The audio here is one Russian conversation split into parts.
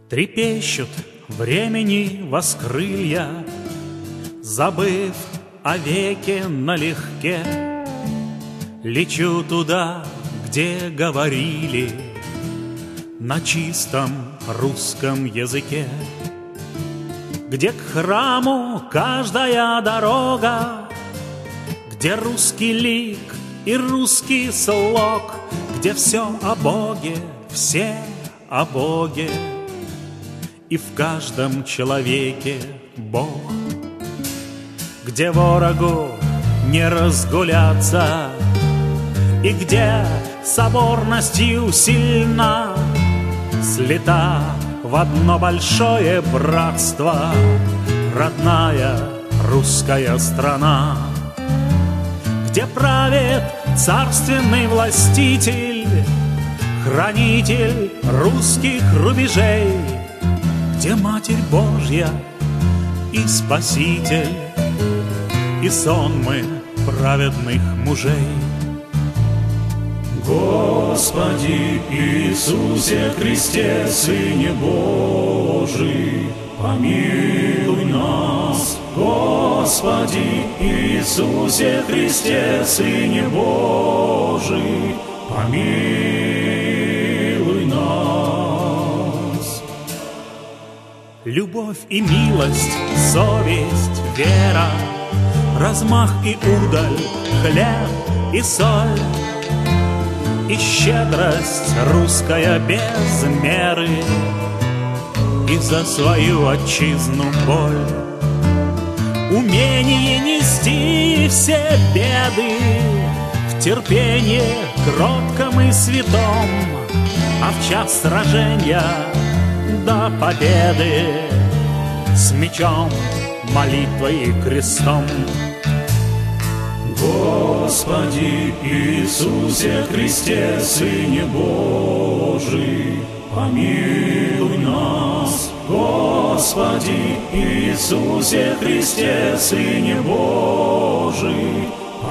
Трепещут времени воскрылья, забыв о веке налегке. Лечу туда, где говорили на чистом русском языке, где к храму каждая дорога, где русский лик и русский слог, где все о Боге, все о Боге, и в каждом человеке Бог, где ворогу не разгуляться, и где соборностью сильна слита в одно большое братство родная русская страна, где правит царственный властитель, хранитель русских рубежей, где Матерь Божья и Спаситель, и сонмы праведных мужей. Господи Иисусе Христе, Сыне Божий, помилуй нас. Господи Иисусе Христе, Сыне Божий, помилуй нас. Любовь и милость, совесть, вера, размах и удаль, хлеб и соль, и щедрость русская без меры, и за свою отчизну боль, умение нести все беды в терпении кротком и святом, а в час сражения до победы с мечом, молитвой и крестом. Господи Иисусе Христе, Сыне Божий, помилуй нас. Господи Иисусе Христе, Сыне Божий,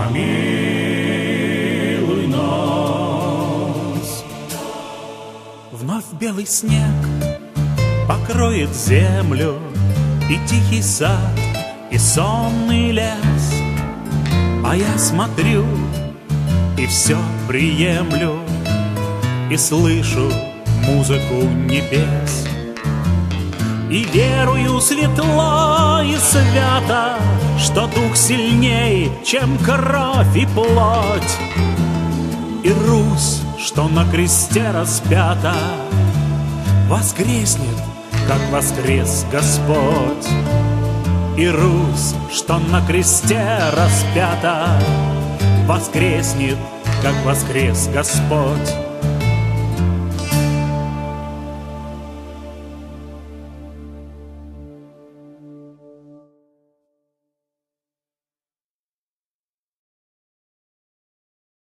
помилуй нас. Вновь белый снег покроет землю, и тихий сад, и сонный лес, а я смотрю и все приемлю, и слышу музыку небес, и верую светло и свято, что дух сильней, чем кровь и плоть, и Русь, что на кресте распята, воскреснет, как воскрес Господь. И Русь, что на кресте распята, воскреснет, как воскрес Господь.